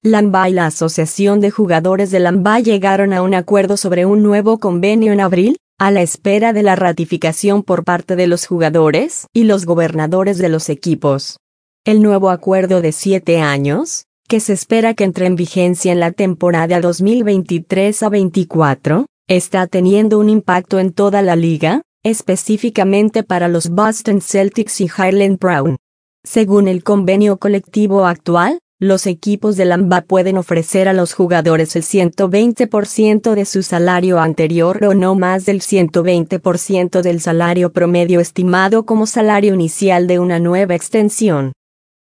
Lamba y la Asociación de Jugadores de Lamba llegaron a un acuerdo sobre un nuevo convenio en abril, a la espera de la ratificación por parte de los jugadores y los gobernadores de los equipos. El nuevo acuerdo de 7 años, que se espera que entre en vigencia en la temporada 2023 a 24, está teniendo un impacto en toda la liga, específicamente para los Boston Celtics y Jaylen Brown. Según el convenio colectivo actual, los equipos de Lamba pueden ofrecer a los jugadores el 120% de su salario anterior o no más del 120% del salario promedio estimado como salario inicial de una nueva extensión.